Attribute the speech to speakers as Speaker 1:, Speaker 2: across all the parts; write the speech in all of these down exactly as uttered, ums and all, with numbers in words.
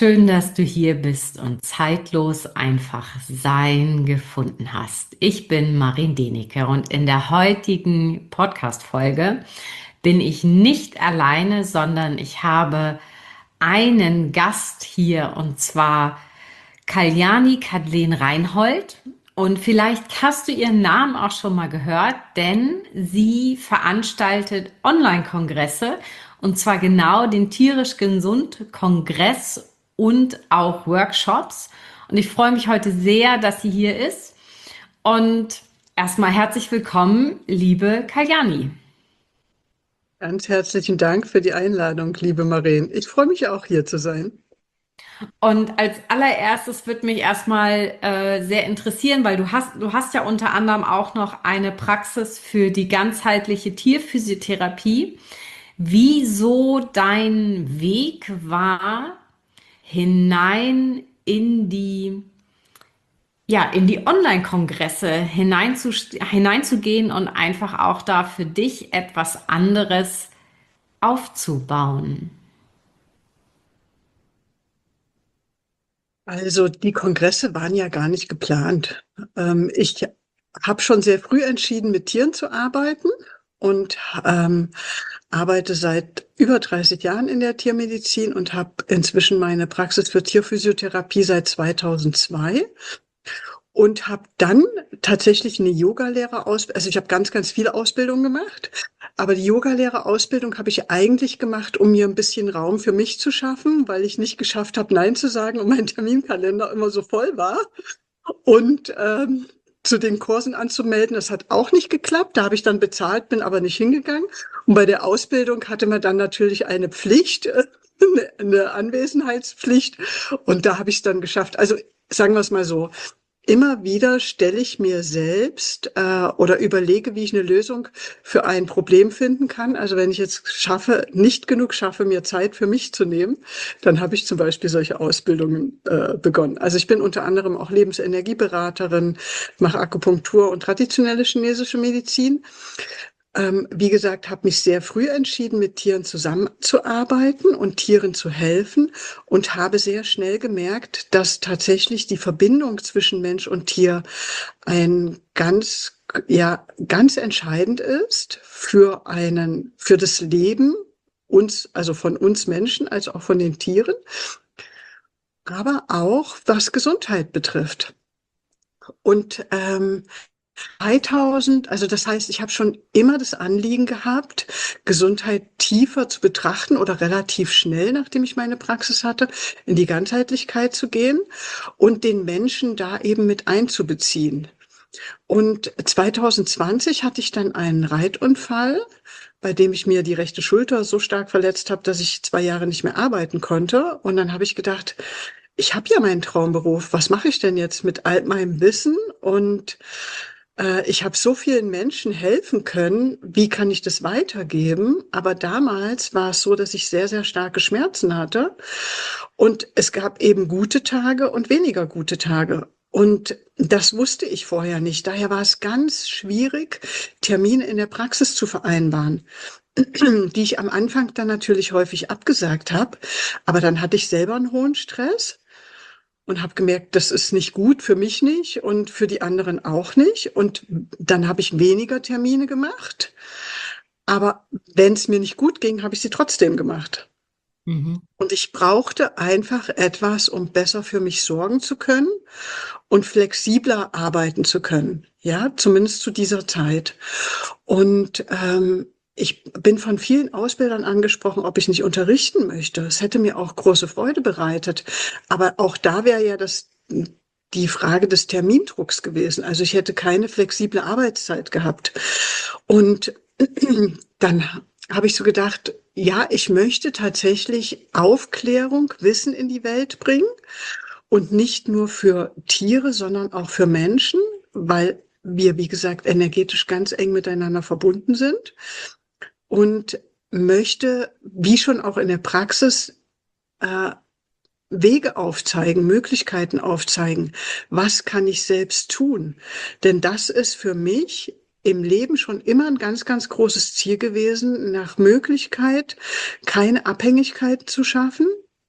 Speaker 1: Schön, dass du hier bist und zeitlos einfach Sein gefunden hast. Ich bin Marin Denecke und in der heutigen Podcast-Folge bin ich nicht alleine, sondern ich habe einen Gast hier und zwar Kalyani Kadlen Reinhold. Und vielleicht hast du ihren Namen auch schon mal gehört, denn sie veranstaltet Online-Kongresse und zwar genau den Tierisch Gesund Kongress und auch Workshops. Und ich freue mich heute sehr, dass sie hier ist. Und erstmal herzlich willkommen, liebe Kalyani.
Speaker 2: Ganz herzlichen Dank für die Einladung, liebe Maren. Ich freue mich auch hier zu sein.
Speaker 1: Und als allererstes wird mich erstmal äh, sehr interessieren, weil du hast, du hast ja unter anderem auch noch eine Praxis für die ganzheitliche Tierphysiotherapie. Wieso dein Weg war, hinein in die, ja, in die Online-Kongresse hineinzu, hineinzugehen und einfach auch da für dich etwas anderes aufzubauen.
Speaker 2: Also die Kongresse waren ja gar nicht geplant. Ähm, ich habe schon sehr früh entschieden, mit Tieren zu arbeiten und ähm, arbeite seit über dreißig Jahren in der Tiermedizin und habe inzwischen meine Praxis für Tierphysiotherapie seit zweitausendzwei. Und habe dann tatsächlich eine Yogalehrerausbildung, also ich habe ganz, ganz viele Ausbildungen gemacht, aber die Yogalehrerausbildung habe ich eigentlich gemacht, um mir ein bisschen Raum für mich zu schaffen, weil ich nicht geschafft habe, Nein zu sagen und mein Terminkalender immer so voll war. Und ähm, zu den Kursen anzumelden, das hat auch nicht geklappt. Da habe ich dann bezahlt, bin aber nicht hingegangen. Und bei der Ausbildung hatte man dann natürlich eine Pflicht, äh, eine eine Anwesenheitspflicht. Und da habe ich es dann geschafft. Also sagen wir es mal so. Immer wieder stelle ich mir selbst äh, oder überlege, wie ich eine Lösung für ein Problem finden kann. Also wenn ich jetzt schaffe, nicht genug schaffe, mir Zeit für mich zu nehmen, dann habe ich zum Beispiel solche Ausbildungen äh, begonnen. Also ich bin unter anderem auch Lebensenergieberaterin, mache Akupunktur und traditionelle chinesische Medizin. Ähm, wie gesagt, habe mich sehr früh entschieden, mit Tieren zusammenzuarbeiten und Tieren zu helfen und habe sehr schnell gemerkt, dass tatsächlich die Verbindung zwischen Mensch und Tier ein ganz, ja, ganz entscheidend ist für einen, für das Leben uns, also von uns Menschen als auch von den Tieren, aber auch was Gesundheit betrifft. Und ähm, zweitausend, also das heißt, ich habe schon immer das Anliegen gehabt, Gesundheit tiefer zu betrachten oder relativ schnell, nachdem ich meine Praxis hatte, in die Ganzheitlichkeit zu gehen und den Menschen da eben mit einzubeziehen. Und zweitausendzwanzig hatte ich dann einen Reitunfall, bei dem ich mir die rechte Schulter so stark verletzt habe, dass ich zwei Jahre nicht mehr arbeiten konnte. Und dann habe ich gedacht, ich habe ja meinen Traumberuf. Was mache ich denn jetzt mit all meinem Wissen? Und äh, ich habe so vielen Menschen helfen können. Wie kann ich das weitergeben? Aber damals war es so, dass ich sehr, sehr starke Schmerzen hatte. Und es gab eben gute Tage und weniger gute Tage. Und das wusste ich vorher nicht. Daher war es ganz schwierig, Termine in der Praxis zu vereinbaren, die ich am Anfang dann natürlich häufig abgesagt habe. Aber dann hatte ich selber einen hohen Stress und habe gemerkt, das ist nicht gut, für mich nicht und für die anderen auch nicht. Und dann habe ich weniger Termine gemacht. Aber wenn es mir nicht gut ging, habe ich sie trotzdem gemacht.
Speaker 1: Mhm.
Speaker 2: Und ich brauchte einfach etwas, um besser für mich sorgen zu können und flexibler arbeiten zu können. Ja, zumindest zu dieser Zeit. Und ähm, ich bin von vielen Ausbildern angesprochen, ob ich nicht unterrichten möchte. Es hätte mir auch große Freude bereitet. Aber auch da wäre ja das, die Frage des Termindrucks gewesen. Also ich hätte keine flexible Arbeitszeit gehabt. Und dann habe ich so gedacht, ja, ich möchte tatsächlich Aufklärung, Wissen in die Welt bringen und nicht nur für Tiere, sondern auch für Menschen, weil wir, wie gesagt, energetisch ganz eng miteinander verbunden sind und möchte, wie schon auch in der Praxis, äh, Wege aufzeigen, Möglichkeiten aufzeigen. Was kann ich selbst tun? Denn das ist für mich im Leben schon immer ein ganz, ganz großes Ziel gewesen, nach Möglichkeit keine Abhängigkeit zu schaffen.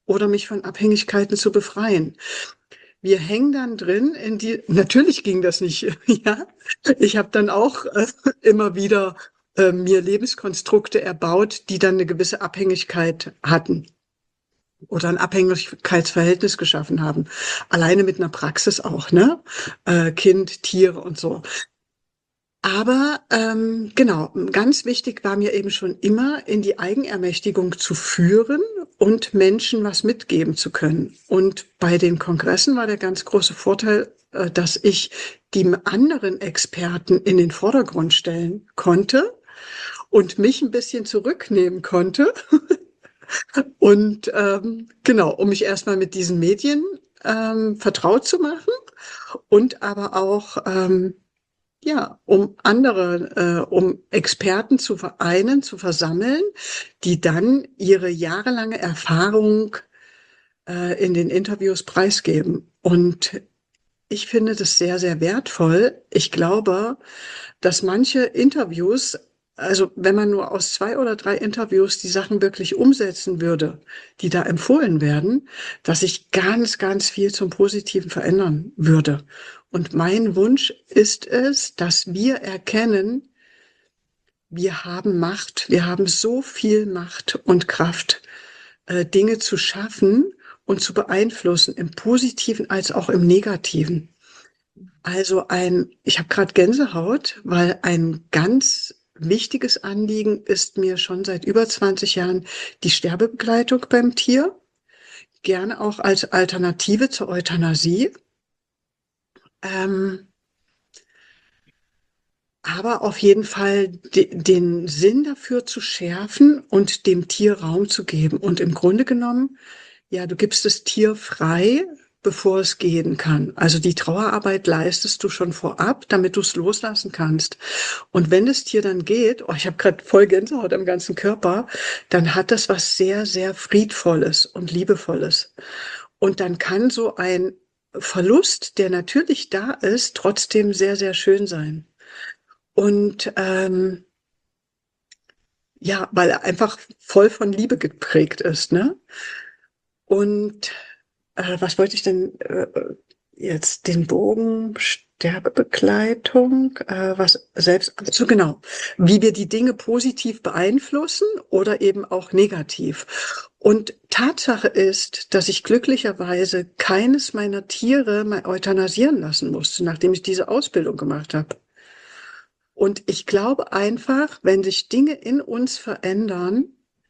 Speaker 2: oder mich von Abhängigkeiten zu befreien. Wir hängen dann drin in die, natürlich ging das nicht, ja. Ich habe dann auch äh, immer wieder äh, mir Lebenskonstrukte erbaut, die dann eine gewisse Abhängigkeit hatten oder ein Abhängigkeitsverhältnis geschaffen haben. Alleine mit einer Praxis auch, ne? Äh, Kind, Tiere und so. Aber ähm, genau, ganz wichtig war mir eben schon immer, in die Eigenermächtigung zu führen und Menschen was mitgeben zu können. Und bei den Kongressen war der ganz große Vorteil, äh, dass ich die anderen Experten in den Vordergrund stellen konnte und mich ein bisschen zurücknehmen konnte. Und ähm, genau, um mich erstmal mit diesen Medien ähm, vertraut zu machen und aber auch ähm, ja, um andere, äh, um Experten zu vereinen, zu versammeln, die dann ihre jahrelange Erfahrung äh, in den Interviews preisgeben. Und ich finde das sehr, sehr wertvoll. Ich glaube, dass manche Interviews, also wenn man nur aus zwei oder drei Interviews die Sachen wirklich umsetzen würde, die da empfohlen werden, dass sich ganz, ganz viel zum Positiven verändern würde. Und mein Wunsch ist es, dass wir erkennen, wir haben Macht, wir haben so viel Macht und Kraft, äh, Dinge zu schaffen und zu beeinflussen, im Positiven als auch im Negativen. Also ein, ich habe gerade Gänsehaut, weil ein ganz wichtiges Anliegen ist mir schon seit über zwanzig Jahren die Sterbebegleitung beim Tier, gerne auch als Alternative zur Euthanasie. Ähm, aber auf jeden Fall de den Sinn dafür zu schärfen und dem Tier Raum zu geben. Und im Grunde genommen, ja, du gibst das Tier frei, bevor es gehen kann. Also die Trauerarbeit leistest du schon vorab, damit du es loslassen kannst. Und wenn das Tier dann geht, oh, ich habe gerade voll Gänsehaut am ganzen Körper, dann hat das was sehr, sehr Friedvolles und Liebevolles. Und dann kann so ein Verlust, der natürlich da ist, trotzdem sehr, sehr schön sein. Und ähm, ja, weil er einfach voll von Liebe geprägt ist, ne? Und äh, was wollte ich denn äh, jetzt den Bogen Sterbebegleitung, äh, was selbst, so genau, wie wir die Dinge positiv beeinflussen oder eben auch negativ. Und Tatsache ist, dass ich glücklicherweise keines meiner Tiere mal euthanasieren lassen musste, nachdem ich diese Ausbildung gemacht habe. Und ich glaube einfach, wenn sich Dinge in uns verändern,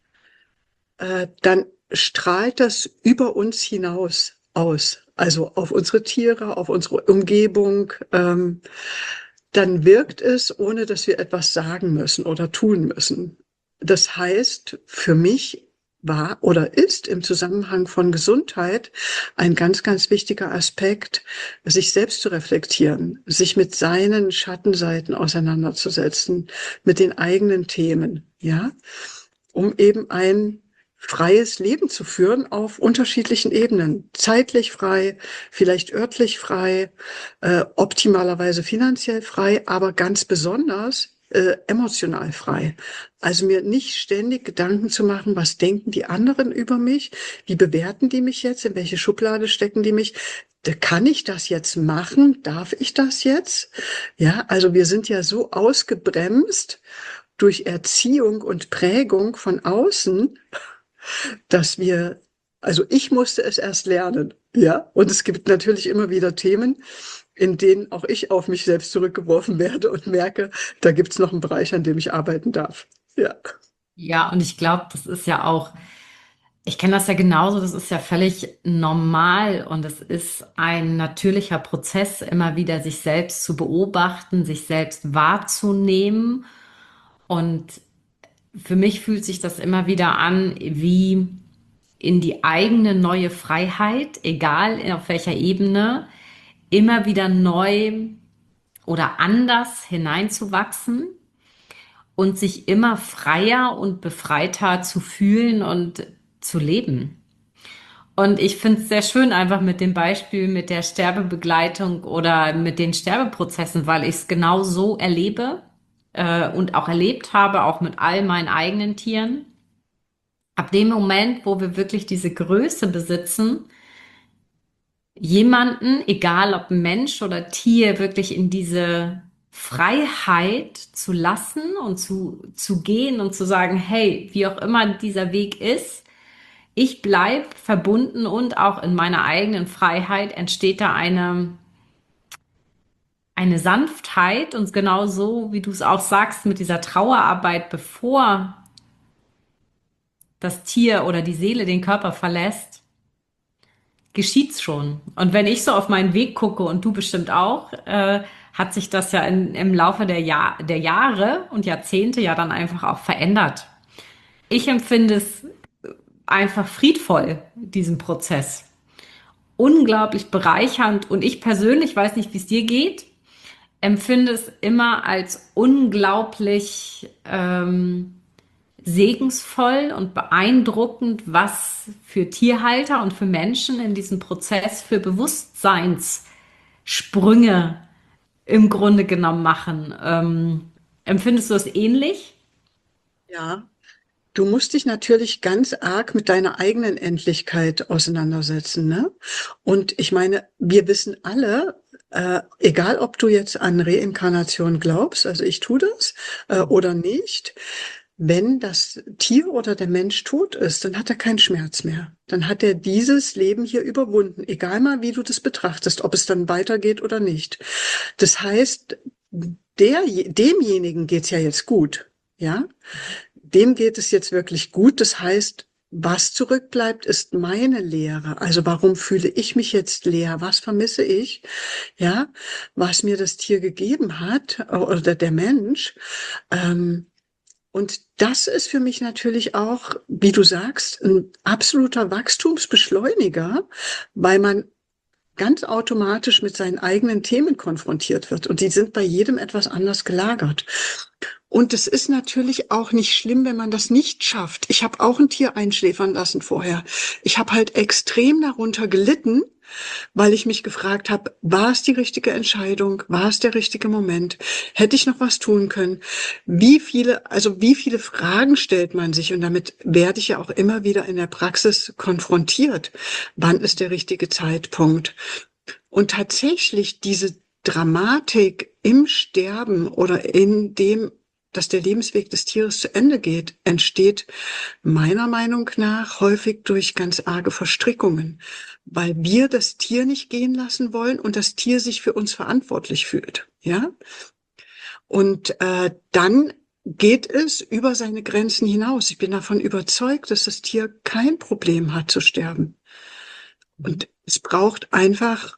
Speaker 2: äh, dann strahlt das über uns hinaus aus. Also auf unsere Tiere, auf unsere Umgebung. Ähm, dann wirkt es, ohne dass wir etwas sagen müssen oder tun müssen. Das heißt, für mich war oder ist im Zusammenhang von Gesundheit ein ganz, ganz wichtiger Aspekt, sich selbst zu reflektieren, sich mit seinen Schattenseiten auseinanderzusetzen, mit den eigenen Themen, ja, um eben ein freies Leben zu führen auf unterschiedlichen Ebenen. Zeitlich frei, vielleicht örtlich frei, äh, optimalerweise finanziell frei, aber ganz besonders äh, emotional frei. Also mir nicht ständig Gedanken zu machen, was denken die anderen über mich, wie bewerten die mich jetzt, in welche Schublade stecken die mich. Da kann ich das jetzt machen? Darf ich das jetzt? Ja, also wir sind ja so ausgebremst durch Erziehung und Prägung von außen, dass wir, also ich musste es erst lernen, ja. Und es gibt natürlich immer wieder Themen, in denen auch ich auf mich selbst zurückgeworfen werde und merke, da gibt es noch einen Bereich, an dem ich arbeiten darf. Ja.
Speaker 1: Ja, und ich glaube, das ist ja auch, ich kenne das ja genauso, das ist ja völlig normal und es ist ein natürlicher Prozess, immer wieder sich selbst zu beobachten, sich selbst wahrzunehmen. Und für mich fühlt sich das immer wieder an, wie in die eigene neue Freiheit, egal auf welcher Ebene, immer wieder neu oder anders hineinzuwachsen und sich immer freier und befreiter zu fühlen und zu leben. Und ich finde es sehr schön, einfach mit dem Beispiel mit der Sterbebegleitung oder mit den Sterbeprozessen, weil ich es genau so erlebe äh, und auch erlebt habe, auch mit all meinen eigenen Tieren. Ab dem Moment, wo wir wirklich diese Größe besitzen, jemanden, egal ob Mensch oder Tier, wirklich in diese Freiheit zu lassen und zu, zu gehen und zu sagen, hey, wie auch immer dieser Weg ist, ich bleib verbunden und auch in meiner eigenen Freiheit entsteht da eine, eine Sanftheit und genau so, wie du es auch sagst, mit dieser Trauerarbeit, bevor das Tier oder die Seele den Körper verlässt, geschieht's schon. Und wenn ich so auf meinen Weg gucke und du bestimmt auch, äh, hat sich das ja in, im Laufe der, Jahr, der Jahre und Jahrzehnte ja dann einfach auch verändert. Ich empfinde es einfach friedvoll, diesen Prozess. Unglaublich bereichernd und ich persönlich, weiß nicht, wie es dir geht, empfinde es immer als unglaublich ähm, segensvoll und beeindruckend, was für Tierhalter und für Menschen in diesem Prozess für Bewusstseinssprünge im Grunde genommen machen. Ähm, empfindest du das ähnlich?
Speaker 2: Ja, du musst dich natürlich ganz arg mit deiner eigenen Endlichkeit auseinandersetzen, ne? Und ich meine, wir wissen alle, äh, egal ob du jetzt an Reinkarnation glaubst, also ich tue das, äh, oder nicht, wenn das Tier oder der Mensch tot ist, dann hat er keinen Schmerz mehr. Dann hat er dieses Leben hier überwunden, egal mal, wie du das betrachtest, ob es dann weitergeht oder nicht. Das heißt, der, demjenigen geht's ja jetzt gut, ja? Dem geht es jetzt wirklich gut. Das heißt, was zurückbleibt, ist meine Leere. Also warum fühle ich mich jetzt leer? Was vermisse ich? Ja, was mir das Tier gegeben hat oder der Mensch. Ähm, und das ist für mich natürlich auch, wie du sagst, ein absoluter Wachstumsbeschleuniger, weil man ganz automatisch mit seinen eigenen Themen konfrontiert wird. Und die sind bei jedem etwas anders gelagert. Und es ist natürlich auch nicht schlimm, wenn man das nicht schafft. Ich habe auch ein Tier einschläfern lassen vorher. Ich habe halt extrem darunter gelitten, weil ich mich gefragt habe, war es die richtige Entscheidung? War es der richtige Moment? Hätte ich noch was tun können? Wie viele, also wie viele Fragen stellt man sich? Und damit werde ich ja auch immer wieder in der Praxis konfrontiert. Wann ist der richtige Zeitpunkt? Und tatsächlich diese Dramatik im Sterben oder in dem, dass der Lebensweg des Tieres zu Ende geht, entsteht meiner Meinung nach häufig durch ganz arge Verstrickungen, weil wir das Tier nicht gehen lassen wollen und das Tier sich für uns verantwortlich fühlt, ja? Und äh, dann geht es über seine Grenzen hinaus. Ich bin davon überzeugt, dass das Tier kein Problem hat zu sterben. Und es braucht einfach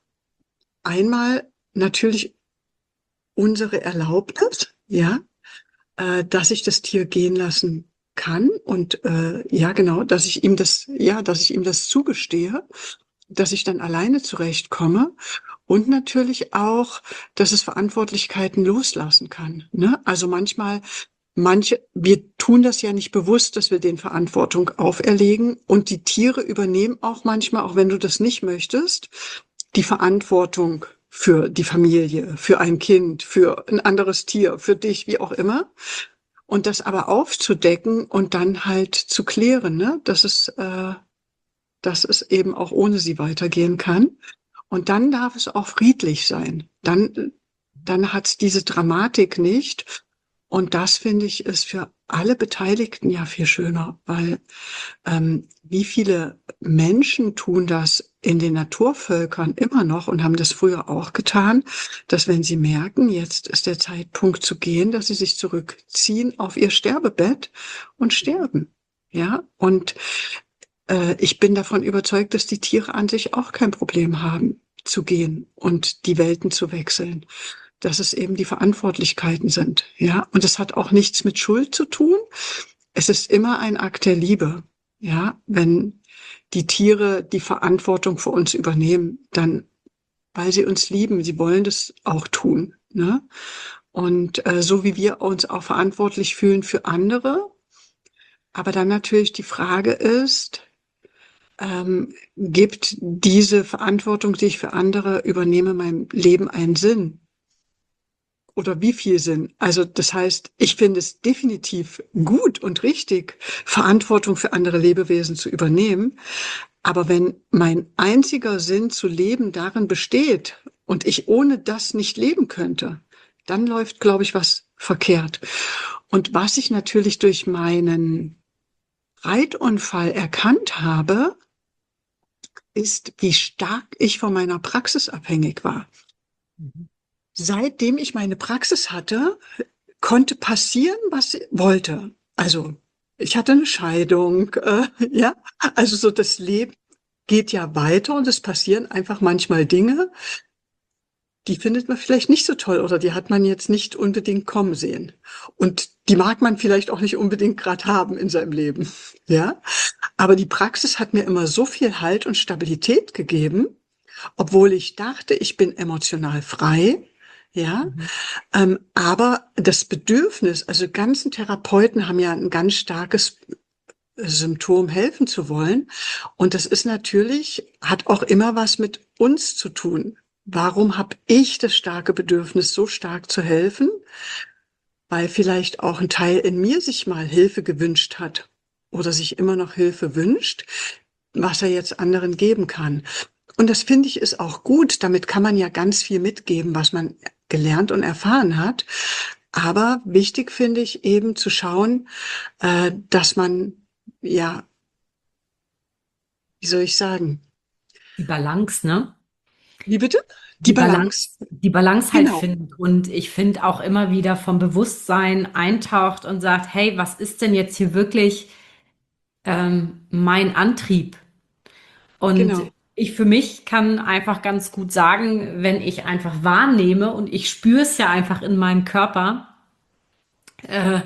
Speaker 2: einmal natürlich unsere Erlaubnis, ja, äh, dass ich das Tier gehen lassen kann und äh, ja genau, dass ich ihm das, ja, dass ich ihm das zugestehe, dass ich dann alleine zurechtkomme und natürlich auch, dass es Verantwortlichkeiten loslassen kann. Ne? Also manchmal, manche, wir tun das ja nicht bewusst, dass wir den Verantwortung auferlegen und die Tiere übernehmen auch manchmal, auch wenn du das nicht möchtest, die Verantwortung für die Familie, für ein Kind, für ein anderes Tier, für dich, wie auch immer. Und das aber aufzudecken und dann halt zu klären, ne, dass es, äh, dass es eben auch ohne sie weitergehen kann. Und dann darf es auch friedlich sein. Dann, dann hat es diese Dramatik nicht. Und das finde ich ist für alle Beteiligten ja viel schöner, weil ähm, wie viele Menschen tun das in den Naturvölkern immer noch und haben das früher auch getan, dass wenn sie merken, jetzt ist der Zeitpunkt zu gehen, dass sie sich zurückziehen auf ihr Sterbebett und sterben. Ja, und äh, ich bin davon überzeugt, dass die Tiere an sich auch kein Problem haben, zu gehen und die Welten zu wechseln, dass es eben die Verantwortlichkeiten sind. Ja, und es hat auch nichts mit Schuld zu tun. Es ist immer ein Akt der Liebe. Ja, wenn die Tiere die Verantwortung für uns übernehmen, dann, weil sie uns lieben, sie wollen das auch tun. Ne? Und äh, so wie wir uns auch verantwortlich fühlen für andere. Aber dann natürlich die Frage ist, ähm, gibt diese Verantwortung, die ich für andere übernehme, meinem Leben einen Sinn? oder wie viel Sinn. Also das heißt, ich finde es definitiv gut und richtig, Verantwortung für andere Lebewesen zu übernehmen. Aber wenn mein einziger Sinn zu leben darin besteht und ich ohne das nicht leben könnte, dann läuft, glaube ich, was verkehrt. Und was ich natürlich durch meinen Reitunfall erkannt habe, ist, wie stark ich von meiner Praxis abhängig war.
Speaker 1: Mhm.
Speaker 2: Seitdem ich meine Praxis hatte, konnte passieren, was wollte. Also ich hatte eine Scheidung, äh, ja, also so das Leben geht ja weiter und es passieren einfach manchmal Dinge, die findet man vielleicht nicht so toll oder die hat man jetzt nicht unbedingt kommen sehen. Und die mag man vielleicht auch nicht unbedingt gerade haben in seinem Leben, ja. Aber die Praxis hat mir immer so viel Halt und Stabilität gegeben, obwohl ich dachte, ich bin emotional frei, ja.
Speaker 1: Mhm.
Speaker 2: Ähm, aber das Bedürfnis, also ganzen Therapeuten haben ja ein ganz starkes Symptom, helfen zu wollen. Und das ist natürlich, hat auch immer was mit uns zu tun. Warum habe ich das starke Bedürfnis, so stark zu helfen? Weil vielleicht auch ein Teil in mir sich mal Hilfe gewünscht hat oder sich immer noch Hilfe wünscht, was er jetzt anderen geben kann. Und das finde ich ist auch gut. Damit kann man ja ganz viel mitgeben, was man gelernt und erfahren hat. Aber wichtig finde ich eben zu schauen, äh, dass man, ja, wie soll ich sagen?
Speaker 1: Die Balance, ne?
Speaker 2: Wie bitte? Die
Speaker 1: Die
Speaker 2: Balance.
Speaker 1: Balance, die Balance halt
Speaker 2: Genau,
Speaker 1: findet. Und ich finde auch immer wieder vom Bewusstsein eintaucht und sagt, hey, was ist denn jetzt hier wirklich ähm, mein Antrieb? Und
Speaker 2: genau.
Speaker 1: ich für mich kann einfach ganz gut sagen, wenn ich einfach wahrnehme und ich spüre es ja einfach in meinem Körper, äh,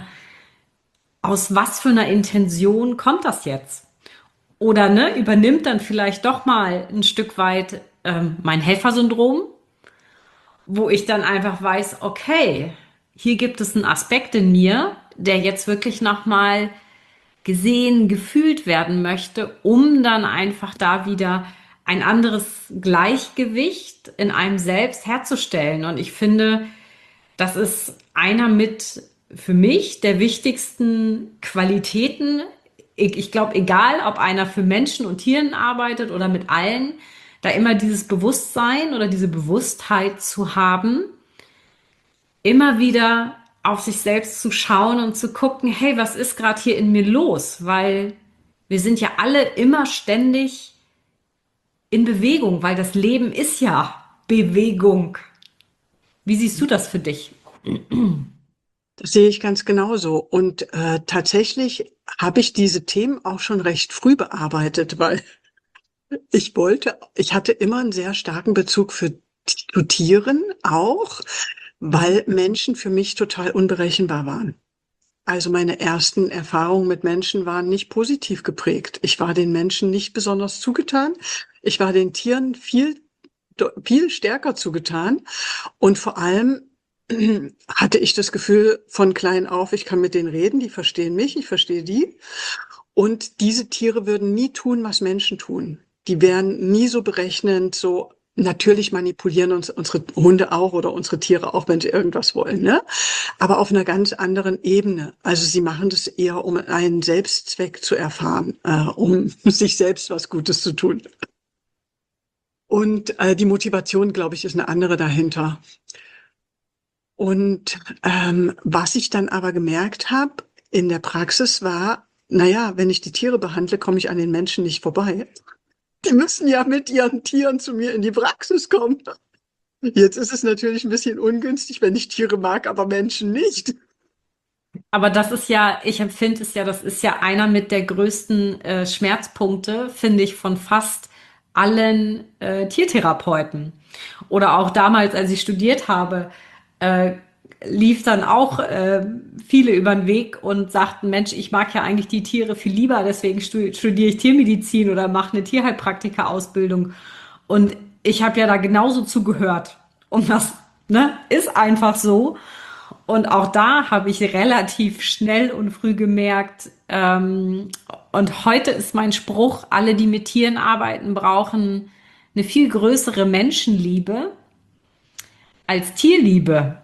Speaker 1: aus was für einer Intention kommt das jetzt? Oder ne, übernimmt dann vielleicht doch mal ein Stück weit ähm, mein Helfersyndrom, wo ich dann einfach weiß, okay, hier gibt es einen Aspekt in mir, der jetzt wirklich nochmal gesehen, gefühlt werden möchte, um dann einfach da wieder ein anderes Gleichgewicht in einem selbst herzustellen. Und ich finde, das ist einer mit für mich der wichtigsten Qualitäten. Ich, ich glaube, egal, ob einer für Menschen und Tieren arbeitet oder mit allen, da immer dieses Bewusstsein oder diese Bewusstheit zu haben, immer wieder auf sich selbst zu schauen und zu gucken, hey, was ist gerade hier in mir los? Weil wir sind ja alle immer ständig in Bewegung, weil das Leben ist ja Bewegung. Wie siehst du das für dich?
Speaker 2: Das sehe ich ganz genauso. Und äh, tatsächlich habe ich diese Themen auch schon recht früh bearbeitet, weil ich wollte, ich hatte immer einen sehr starken Bezug für, zu Tieren auch,
Speaker 1: Mhm.
Speaker 2: weil Menschen für mich total unberechenbar waren. Also meine ersten Erfahrungen mit Menschen waren nicht positiv geprägt. Ich war den Menschen nicht besonders zugetan. Ich war den Tieren viel, viel stärker zugetan. Und vor allem hatte ich das Gefühl von klein auf, ich kann mit denen reden, die verstehen mich, ich verstehe die. Und diese Tiere würden nie tun, was Menschen tun. Die wären nie so berechnend, so natürlich manipulieren uns unsere Hunde auch oder unsere Tiere auch, wenn sie irgendwas wollen, ne? Aber auf einer ganz anderen Ebene. Also sie machen das eher, um einen Selbstzweck zu erfahren, äh, um sich selbst was Gutes zu tun. Und äh, die Motivation, glaube ich, ist eine andere dahinter. Und ähm, was ich dann aber gemerkt habe in der Praxis war, naja, wenn ich die Tiere behandle, komme ich an den Menschen nicht vorbei. Die müssen ja mit ihren Tieren zu mir in die Praxis kommen. Jetzt ist es natürlich ein bisschen ungünstig, wenn ich Tiere mag, aber Menschen nicht.
Speaker 1: Aber das ist ja, ich empfinde es ja, das ist ja einer mit der größten äh, Schmerzpunkte, finde ich, von fast allen äh, Tiertherapeuten. Oder auch damals, als ich studiert habe, äh, lief dann auch äh, viele über den Weg und sagten, Mensch, ich mag ja eigentlich die Tiere viel lieber, deswegen stu studiere ich Tiermedizin oder mache eine Tierheilpraktika-Ausbildung. Und ich habe ja da genauso zugehört. Und das, ne, ist einfach so. Und auch da habe ich relativ schnell und früh gemerkt, ähm, und heute ist mein Spruch, alle, die mit Tieren arbeiten, brauchen eine viel größere Menschenliebe als Tierliebe.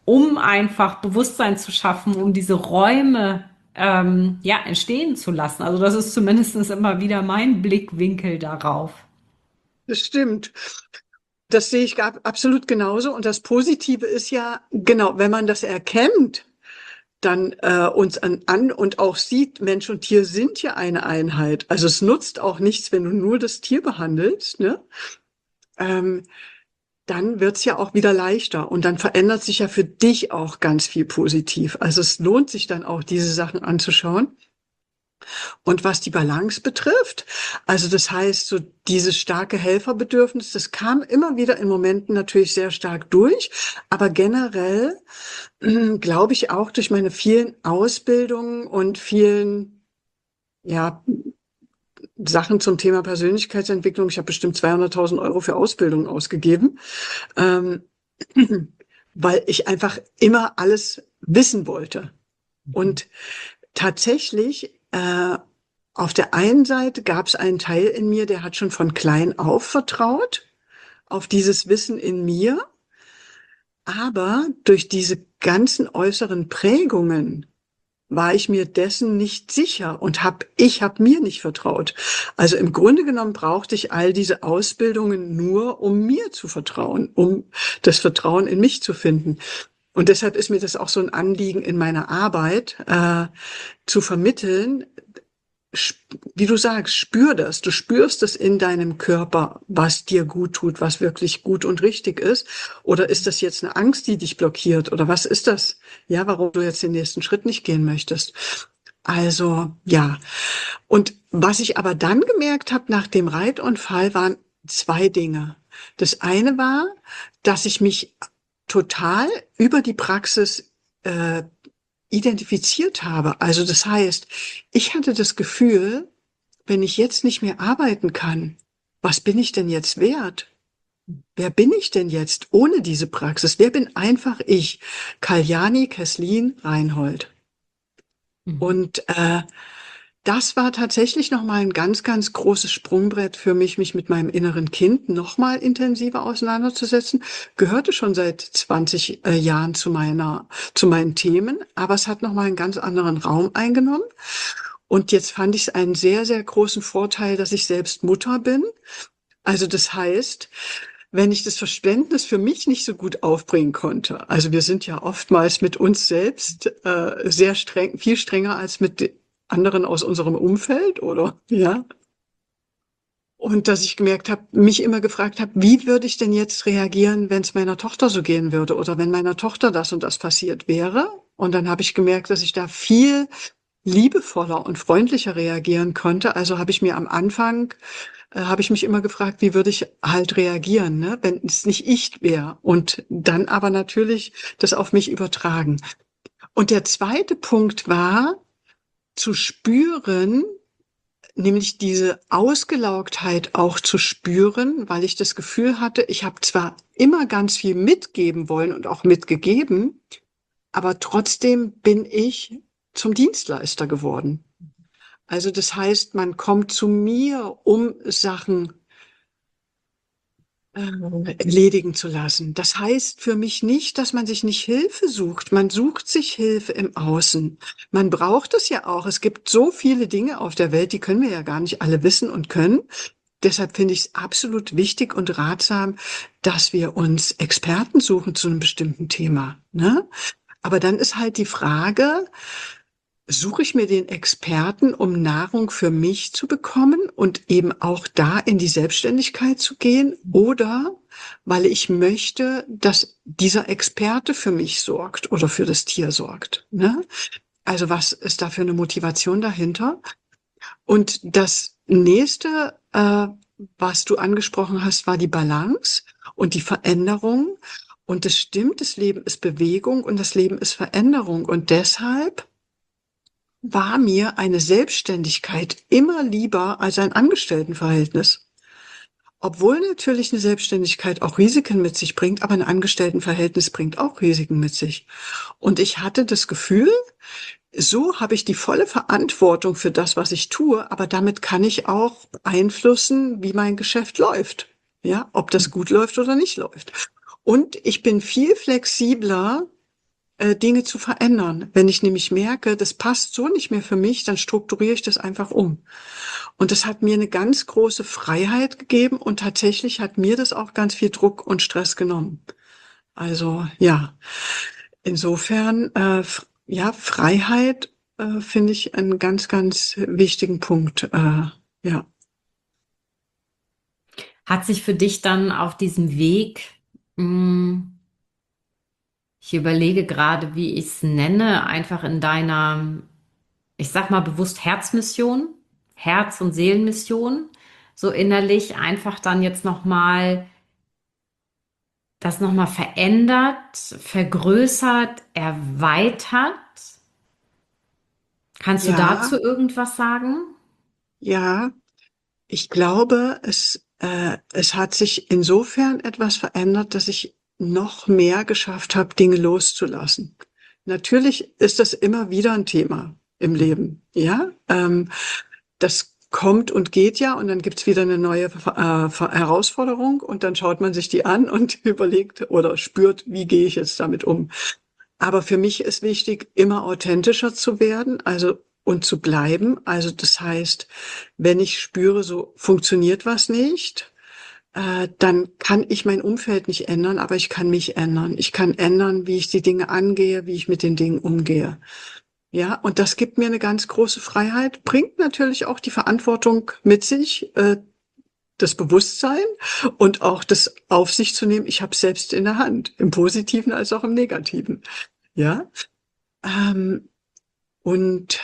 Speaker 1: um einfach Bewusstsein zu schaffen, um diese Räume ähm, ja, entstehen zu lassen. Also das ist zumindest immer wieder mein Blickwinkel darauf.
Speaker 2: Das stimmt. Das sehe ich gar, absolut genauso. Und das Positive ist ja, genau, wenn man das erkennt, dann äh, uns an, an und auch sieht, Mensch und Tier sind ja eine Einheit. Also es nutzt auch nichts, wenn du nur das Tier behandelst, ne? Ähm, dann wird's ja auch wieder leichter und dann verändert sich ja für dich auch ganz viel positiv. Also es lohnt sich dann auch, diese Sachen anzuschauen. Und was die Balance betrifft, also das heißt, so dieses starke Helferbedürfnis, das kam immer wieder in Momenten natürlich sehr stark durch, aber generell äh, glaube ich auch durch meine vielen Ausbildungen und vielen, ja, Sachen zum Thema Persönlichkeitsentwicklung. Ich habe bestimmt zweihunderttausend Euro für Ausbildung ausgegeben, ähm, weil ich einfach immer alles wissen wollte. Und tatsächlich, äh, auf der einen Seite gab es einen Teil in mir, der hat schon von klein auf vertraut auf dieses Wissen in mir, aber durch diese ganzen äußeren Prägungen war ich mir dessen nicht sicher und hab, ich habe mir nicht vertraut. Also im Grunde genommen brauchte ich all diese Ausbildungen nur, um mir zu vertrauen, um das Vertrauen in mich zu finden. Und deshalb ist mir das auch so ein Anliegen in meiner Arbeit, äh, zu vermitteln, wie du sagst, spür das. Du spürst es in deinem Körper, was dir gut tut, was wirklich gut und richtig ist. Oder ist das jetzt eine Angst, die dich blockiert? Oder was ist das? Ja, warum du jetzt den nächsten Schritt nicht gehen möchtest? Also, ja. Und was ich aber dann gemerkt habe nach dem Reitunfall, waren zwei Dinge. Das eine war, dass ich mich total über die Praxis äh, identifiziert habe. Also das heißt, ich hatte das Gefühl, wenn ich jetzt nicht mehr arbeiten kann, was bin ich denn jetzt wert? Wer bin ich denn jetzt ohne diese Praxis? Wer bin einfach ich? Kaljani Kesslin Reinhold.
Speaker 1: Mhm.
Speaker 2: Und äh, das war tatsächlich nochmal ein ganz, ganz großes Sprungbrett für mich, mich mit meinem inneren Kind nochmal intensiver auseinanderzusetzen. Gehörte schon seit zwanzig äh, Jahren zu meiner, zu meinen Themen, aber es hat nochmal einen ganz anderen Raum eingenommen. Und jetzt fand ich es einen sehr, sehr großen Vorteil, dass ich selbst Mutter bin. Also das heißt, wenn ich das Verständnis für mich nicht so gut aufbringen konnte, also wir sind ja oftmals mit uns selbst äh, sehr streng, viel strenger als mit anderen aus unserem Umfeld, oder? Ja. Und dass ich gemerkt habe, mich immer gefragt habe, wie würde ich denn jetzt reagieren, wenn es meiner Tochter so gehen würde oder wenn meiner Tochter das und das passiert wäre? Und dann habe ich gemerkt, dass ich da viel liebevoller und freundlicher reagieren konnte. Also habe ich mir am Anfang, äh, habe ich mich immer gefragt, wie würde ich halt reagieren, ne, wenn es nicht ich wäre. Und dann aber natürlich das auf mich übertragen. Und der zweite Punkt war, zu spüren, nämlich diese Ausgelaugtheit auch zu spüren, weil ich das Gefühl hatte, ich habe zwar immer ganz viel mitgeben wollen und auch mitgegeben, aber trotzdem bin ich zum Dienstleister geworden. Also das heißt, man kommt zu mir, um Sachen äh, erledigen zu lassen. Das heißt für mich nicht, dass man sich nicht Hilfe sucht. Man sucht sich Hilfe im Außen. Man braucht es ja auch. Es gibt so viele Dinge auf der Welt, die können wir ja gar nicht alle wissen und können. Deshalb finde ich es absolut wichtig und ratsam, dass wir uns Experten suchen zu einem bestimmten Thema, ne? Aber dann ist halt die Frage, suche ich mir den Experten, um Nahrung für mich zu bekommen und eben auch da in die Selbstständigkeit zu gehen, oder weil ich möchte, dass dieser Experte für mich sorgt oder für das Tier sorgt, ne? Also was ist da für eine Motivation dahinter? Und das nächste, äh, was du angesprochen hast, war die Balance und die Veränderung. Und es stimmt, das Leben ist Bewegung und das Leben ist Veränderung. Und deshalb war mir eine Selbstständigkeit immer lieber als ein Angestelltenverhältnis. Obwohl natürlich eine Selbstständigkeit auch Risiken mit sich bringt, aber ein Angestelltenverhältnis bringt auch Risiken mit sich. Und ich hatte das Gefühl, so habe ich die volle Verantwortung für das, was ich tue, aber damit kann ich auch beeinflussen, wie mein Geschäft läuft. Ja, ob das gut läuft oder nicht läuft. Und ich bin viel flexibler äh, Dinge zu verändern. Wenn ich nämlich merke, das passt so nicht mehr für mich, dann strukturiere ich das einfach um. Und das hat mir eine ganz große Freiheit gegeben und tatsächlich hat mir das auch ganz viel Druck und Stress genommen. Also ja, insofern, äh, f- ja, Freiheit äh, finde ich einen ganz, ganz wichtigen Punkt. Äh, ja.
Speaker 1: Hat sich für dich dann auf diesem Weg, mh, ich überlege gerade, wie ich es nenne, einfach in deiner, ich sag mal bewusst Herzmission, Herz- und Seelenmission, so innerlich einfach dann jetzt nochmal das nochmal verändert, vergrößert, erweitert? Kannst du
Speaker 2: Ja,
Speaker 1: dazu irgendwas sagen?
Speaker 2: ja, ich glaube, es, äh, es hat sich insofern etwas verändert, dass ich noch mehr geschafft habe, Dinge loszulassen. Natürlich ist das immer wieder ein Thema im Leben, ja. Ähm, das kommt und geht ja und dann gibt's wieder eine neue äh, Herausforderung und dann schaut man sich die an und überlegt oder spürt, wie gehe ich jetzt damit um. Aber für mich ist wichtig, immer authentischer zu werden, also und zu bleiben. Also das heißt, wenn ich spüre, so funktioniert was nicht, äh, dann kann ich mein Umfeld nicht ändern, aber ich kann mich ändern. Ich kann ändern, wie ich die Dinge angehe, wie ich mit den Dingen umgehe. Ja, und das gibt mir eine ganz große Freiheit, bringt natürlich auch die Verantwortung mit sich, äh, das Bewusstsein und auch das auf sich zu nehmen. Ich habe es selbst in der Hand, im Positiven als auch im Negativen. Ja, ähm, und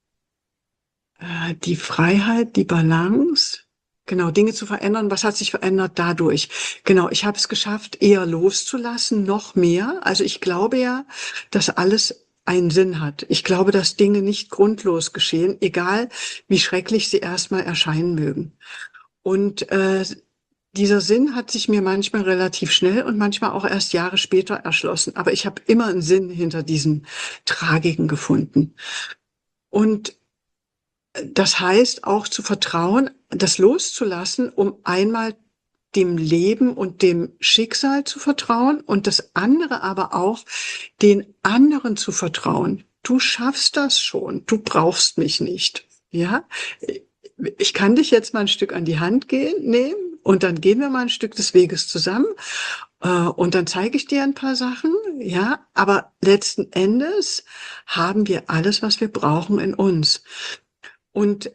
Speaker 2: äh, die Freiheit, die Balance, genau, Dinge zu verändern. Was hat sich verändert dadurch? Genau, ich habe es geschafft, eher loszulassen, noch mehr. Also ich glaube ja, dass alles einen Sinn hat. Ich glaube, dass Dinge nicht grundlos geschehen, egal wie schrecklich sie erstmal erscheinen mögen. Und äh, dieser Sinn hat sich mir manchmal relativ schnell und manchmal auch erst Jahre später erschlossen. Aber ich habe immer einen Sinn hinter diesen Tragiken gefunden. Und das heißt auch zu vertrauen, das loszulassen, um einmal dem Leben und dem Schicksal zu vertrauen und das andere aber auch den anderen zu vertrauen. Du schaffst das schon, du brauchst mich nicht. Ja, ich kann dich jetzt mal ein Stück an die Hand gehen, nehmen und dann gehen wir mal ein Stück des Weges zusammen äh, und dann zeige ich dir ein paar Sachen. Ja, aber letzten Endes haben wir alles, was wir brauchen in uns. Und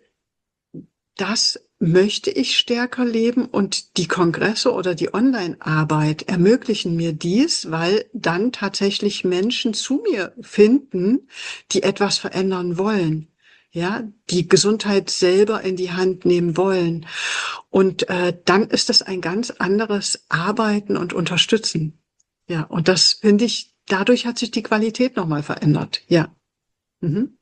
Speaker 2: das möchte ich stärker leben und die Kongresse oder die Online-Arbeit ermöglichen mir dies, weil dann tatsächlich Menschen zu mir finden, die etwas verändern wollen. Ja, die Gesundheit selber in die Hand nehmen wollen. Und äh, dann ist das ein ganz anderes Arbeiten und Unterstützen. Ja, und das finde ich, dadurch hat sich die Qualität nochmal verändert. Ja. Mhm.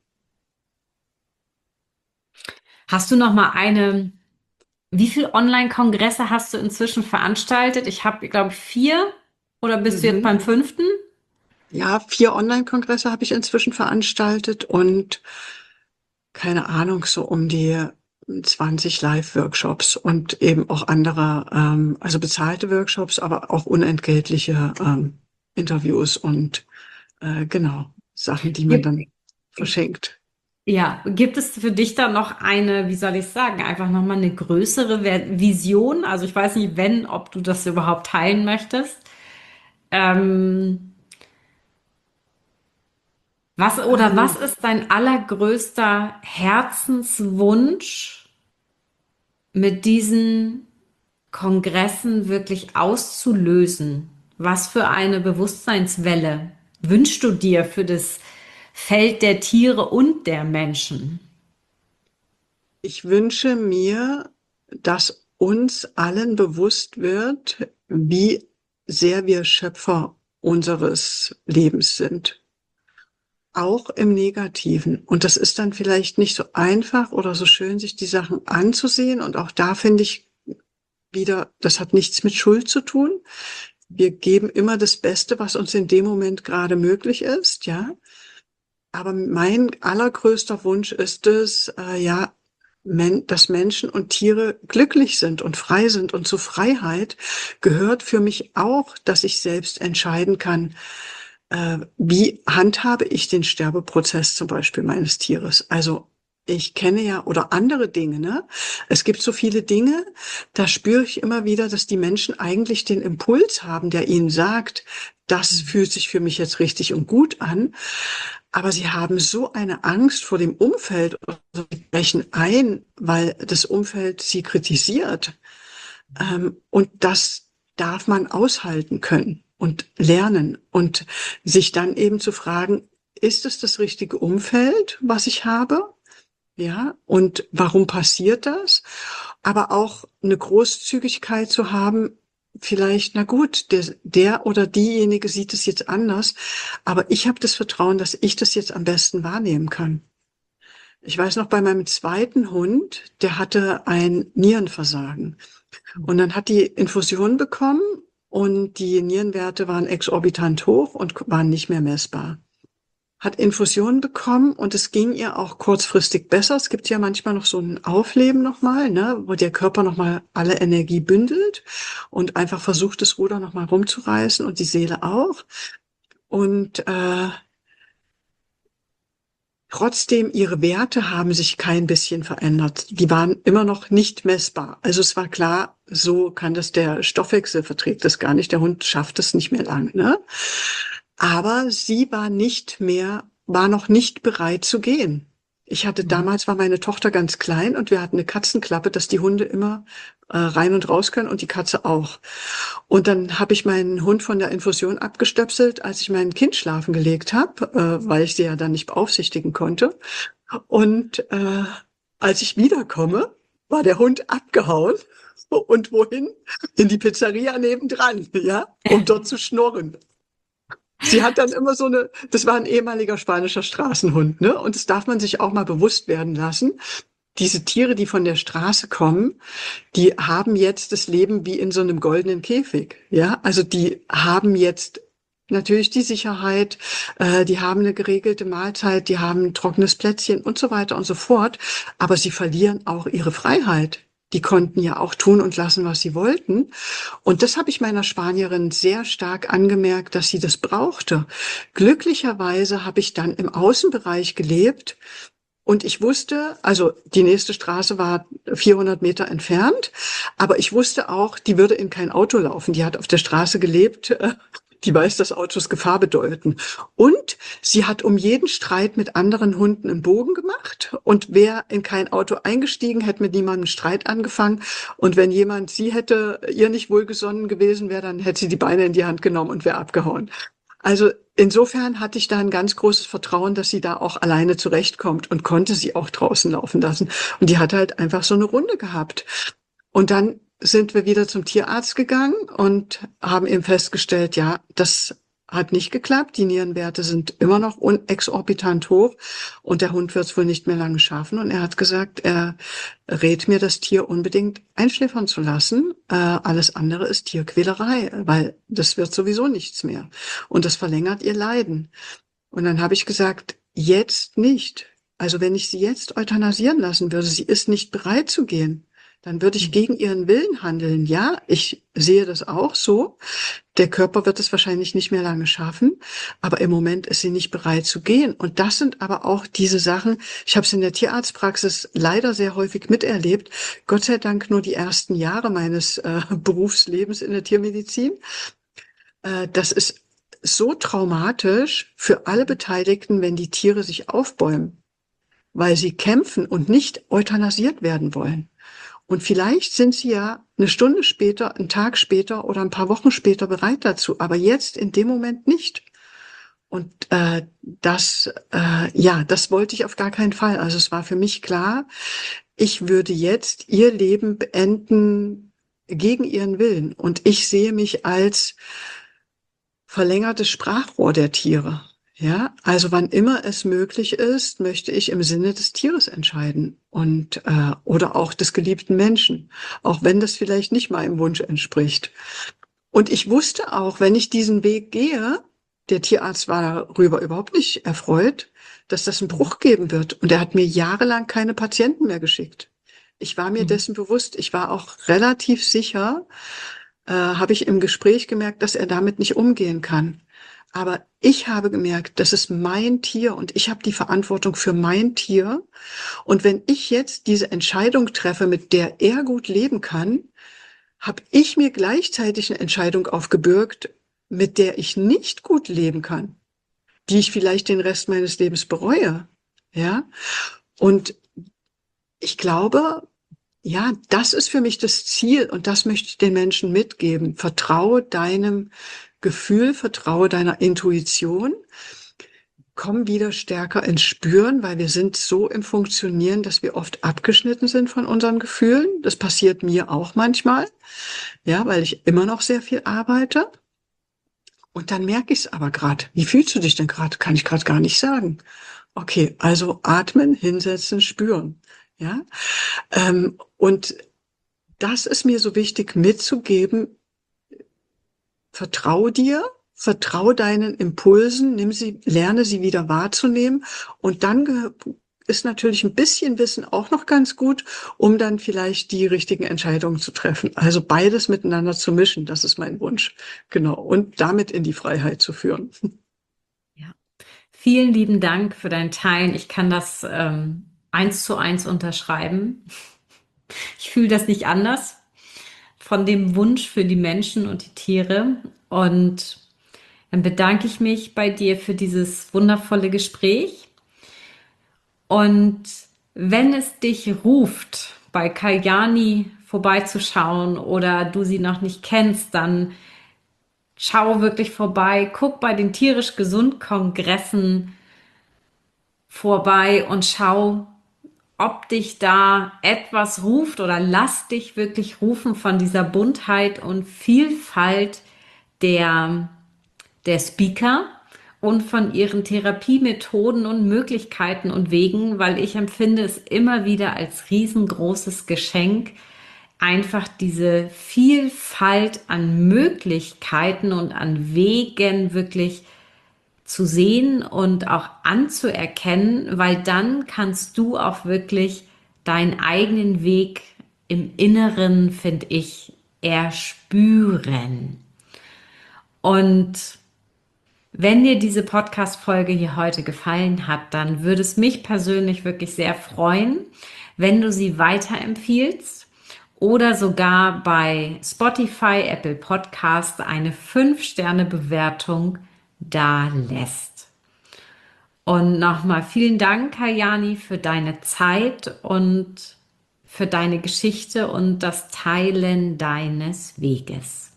Speaker 1: Hast du noch mal eine, wie viele Online-Kongresse hast du inzwischen veranstaltet? Ich habe, glaube ich, vier oder bist du jetzt
Speaker 2: Mhm.
Speaker 1: beim fünften?
Speaker 2: Ja, vier Online-Kongresse habe ich inzwischen veranstaltet und keine Ahnung, so um die zwanzig Live-Workshops und eben auch andere, ähm, also bezahlte Workshops, aber auch unentgeltliche ähm, Interviews und äh, genau, Sachen, die man
Speaker 1: Gibt,
Speaker 2: dann verschenkt.
Speaker 1: ja, gibt es für dich da noch eine, wie soll ich sagen, einfach noch mal eine größere Ver- Vision? Also ich weiß nicht, wenn, ob du das überhaupt teilen möchtest. Ähm, was oder was
Speaker 2: Ähm,
Speaker 1: ist dein allergrößter Herzenswunsch mit diesen Kongressen wirklich auszulösen? Was für eine Bewusstseinswelle wünschst du dir für das Feld der Tiere und der Menschen?
Speaker 2: Ich wünsche mir, dass uns allen bewusst wird, wie sehr wir Schöpfer unseres Lebens sind. Auch im Negativen. Und das ist dann vielleicht nicht so einfach oder so schön, sich die Sachen anzusehen. Und auch da finde ich wieder, das hat nichts mit Schuld zu tun. Wir geben immer das Beste, was uns in dem Moment gerade möglich ist, ja. Aber mein allergrößter Wunsch ist es, äh, ja, men dass Menschen und Tiere glücklich sind und frei sind. Und zur Freiheit gehört für mich auch, dass ich selbst entscheiden kann, äh, wie handhabe ich den Sterbeprozess zum Beispiel meines Tieres? Also ich kenne ja, oder andere Dinge, ne? Es gibt so viele Dinge, da spüre ich immer wieder, dass die Menschen eigentlich den Impuls haben, der ihnen sagt, das fühlt sich für mich jetzt richtig und gut an. Aber sie haben so eine Angst vor dem Umfeld, also sie brechen ein, weil das Umfeld sie kritisiert. Ähm, und das darf man aushalten können und lernen und sich dann eben zu fragen, ist es das richtige Umfeld, was ich habe? Ja, und warum passiert das? Aber auch eine Großzügigkeit zu haben, vielleicht, na gut, der, der oder diejenige sieht es jetzt anders, aber ich habe das Vertrauen, dass ich das jetzt am besten wahrnehmen kann. Ich weiß noch, bei meinem zweiten Hund, der hatte ein Nierenversagen. Und dann hat die Infusion bekommen und die Nierenwerte waren exorbitant hoch und waren nicht mehr messbar. Hat Infusion bekommen und es ging ihr auch kurzfristig besser. Es gibt ja manchmal noch so ein Aufleben nochmal, ne, wo der Körper nochmal alle Energie bündelt und einfach versucht, das Ruder nochmal rumzureißen und die Seele auch. Und äh, trotzdem, ihre Werte haben sich kein bisschen verändert. Die waren immer noch nicht messbar. Also es war klar, so kann das der Stoffwechsel verträgt das gar nicht. Der Hund schafft es nicht mehr lang, ne? Aber sie war nicht mehr, war noch nicht bereit zu gehen. Ich hatte
Speaker 1: Mhm.
Speaker 2: damals, war meine Tochter ganz klein und wir hatten eine Katzenklappe, dass die Hunde immer äh, rein und raus können und die Katze auch. Und dann habe ich meinen Hund von der Infusion abgestöpselt, als ich mein Kind schlafen gelegt habe, äh, weil ich sie ja dann nicht beaufsichtigen konnte. Und äh, als ich wiederkomme, war der Hund abgehauen. Und wohin? In die Pizzeria nebendran, ja, um dort zu schnurren. Sie hat dann immer so eine, das war ein ehemaliger spanischer Straßenhund, ne? Und das darf man sich auch mal bewusst werden lassen. Diese Tiere, die von der Straße kommen, die haben jetzt das Leben wie in so einem goldenen Käfig, ja? Also die haben jetzt natürlich die Sicherheit, äh, die haben eine geregelte Mahlzeit, die haben ein trockenes Plätzchen und so weiter und so fort. Aber sie verlieren auch ihre Freiheit. Die konnten ja auch tun und lassen, was sie wollten. Und das habe ich meiner Spanierin sehr stark angemerkt, dass sie das brauchte. Glücklicherweise habe ich dann im Außenbereich gelebt und ich wusste, also die nächste Straße war vierhundert Meter entfernt, aber ich wusste auch, die würde in kein Auto laufen. Die hat auf der Straße gelebt. äh, Die weiß, dass Autos Gefahr bedeuten. Und sie hat um jeden Streit mit anderen Hunden einen Bogen gemacht. Und wer in kein Auto eingestiegen, hätte mit niemandem Streit angefangen. Und wenn jemand sie hätte, ihr nicht wohlgesonnen gewesen wäre, dann hätte sie die Beine in die Hand genommen und wäre abgehauen. Also insofern hatte ich da ein ganz großes Vertrauen, dass sie da auch alleine zurechtkommt und konnte sie auch draußen laufen lassen. Und die hat halt einfach so eine Runde gehabt. Und dann sind wir wieder zum Tierarzt gegangen und haben eben festgestellt, ja, das hat nicht geklappt. Die Nierenwerte sind immer noch exorbitant hoch und der Hund wird es wohl nicht mehr lange schaffen. Und er hat gesagt, er rät mir, das Tier unbedingt einschläfern zu lassen. Äh, alles andere ist Tierquälerei, weil das wird sowieso nichts mehr. Und das verlängert ihr Leiden. Und dann habe ich gesagt, jetzt nicht. Also wenn ich sie jetzt euthanasieren lassen würde, sie ist nicht bereit zu gehen, dann würde ich gegen ihren Willen handeln. Ja, ich sehe das auch so. Der Körper wird es wahrscheinlich nicht mehr lange schaffen, aber im Moment ist sie nicht bereit zu gehen. Und das sind aber auch diese Sachen, ich habe es in der Tierarztpraxis leider sehr häufig miterlebt, Gott sei Dank nur die ersten Jahre meines äh, Berufslebens in der Tiermedizin. Äh, das ist so traumatisch für alle Beteiligten, wenn die Tiere sich aufbäumen, weil sie kämpfen und nicht euthanasiert werden wollen. Und vielleicht sind sie ja eine Stunde später, einen Tag später oder ein paar Wochen später bereit dazu, aber jetzt in dem Moment nicht. Und äh, das, äh, ja, das wollte ich auf gar keinen Fall. Also es war für mich klar, ich würde jetzt ihr Leben beenden gegen ihren Willen. Und ich sehe mich als verlängertes Sprachrohr der Tiere. Ja, also wann immer es möglich ist, möchte ich im Sinne des Tieres entscheiden und äh, oder auch des geliebten Menschen, auch wenn das vielleicht nicht meinem Wunsch entspricht. Und ich wusste auch, wenn ich diesen Weg gehe, der Tierarzt war darüber überhaupt nicht erfreut, dass das einen Bruch geben wird. Und er hat mir jahrelang keine Patienten mehr geschickt. Ich war mir
Speaker 1: Mhm.
Speaker 2: dessen bewusst. Ich war auch relativ sicher, äh, habe ich im Gespräch gemerkt, dass er damit nicht umgehen kann. Aber ich habe gemerkt, das ist mein Tier und ich habe die Verantwortung für mein Tier. Und wenn ich jetzt diese Entscheidung treffe, mit der er gut leben kann, habe ich mir gleichzeitig eine Entscheidung aufgebürgt, mit der ich nicht gut leben kann, die ich vielleicht den Rest meines Lebens bereue. Ja, und ich glaube, ja, das ist für mich das Ziel und das möchte ich den Menschen mitgeben. Vertraue deinem Gefühl, vertraue deiner Intuition, komm wieder stärker ins Spüren, weil wir sind so im Funktionieren, dass wir oft abgeschnitten sind von unseren Gefühlen. Das passiert mir auch manchmal, ja, weil ich immer noch sehr viel arbeite. Und dann merke ich es aber gerade. Wie fühlst du dich denn gerade? Kann ich gerade gar nicht sagen. Okay, also atmen, hinsetzen, spüren. Ja, ähm, und das ist mir so wichtig mitzugeben. Vertrau dir, vertrau deinen Impulsen, nimm sie, lerne sie wieder wahrzunehmen. Und dann gehö- ist natürlich ein bisschen Wissen auch noch ganz gut, um dann vielleicht die richtigen Entscheidungen zu treffen. Also beides miteinander zu mischen, das ist mein Wunsch. Genau. Und damit in die Freiheit zu führen.
Speaker 1: Ja. Vielen lieben Dank für dein Teilen. Ich kann das ähm, eins zu eins unterschreiben. Ich fühle das nicht anders von dem Wunsch für die Menschen und die Tiere. Und dann bedanke ich mich bei dir für dieses wundervolle Gespräch. Und wenn es dich ruft, bei Kalyani vorbeizuschauen oder du sie noch nicht kennst, dann schau wirklich vorbei, guck bei den tierisch gesund Kongressen vorbei und schau, ob dich da etwas ruft oder lass dich wirklich rufen von dieser Buntheit und Vielfalt der, der Speaker und von ihren Therapiemethoden und Möglichkeiten und Wegen, weil ich empfinde es immer wieder als riesengroßes Geschenk, einfach diese Vielfalt an Möglichkeiten und an Wegen wirklich zu sehen und auch anzuerkennen, weil dann kannst du auch wirklich deinen eigenen Weg im Inneren, finde ich, erspüren. Und wenn dir diese Podcast-Folge hier heute gefallen hat, dann würde es mich persönlich wirklich sehr freuen, wenn du sie weiterempfiehlst oder sogar bei Spotify, Apple Podcast eine fünf Sterne Bewertung da lässt. Und nochmal vielen Dank, Kalyani, für deine Zeit und für deine Geschichte und das Teilen deines Weges.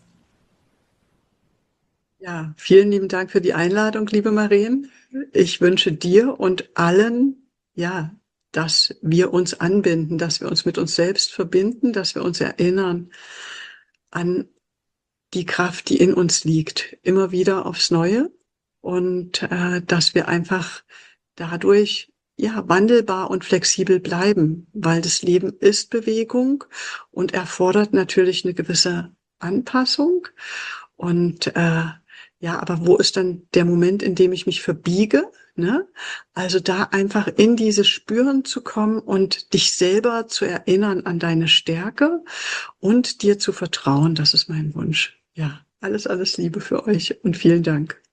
Speaker 2: Ja, vielen lieben Dank für die Einladung, liebe Marien. Ich wünsche dir und allen, ja, dass wir uns anbinden, dass wir uns mit uns selbst verbinden, dass wir uns erinnern an die Kraft, die in uns liegt, immer wieder aufs Neue und äh, dass wir einfach dadurch ja wandelbar und flexibel bleiben, weil das Leben ist Bewegung und erfordert natürlich eine gewisse Anpassung und äh, ja, aber wo ist dann der Moment, in dem ich mich verbiege? Ne? Also da einfach in dieses Spüren zu kommen und dich selber zu erinnern an deine Stärke und dir zu vertrauen, das ist mein Wunsch. Ja, alles, alles Liebe für euch und vielen Dank.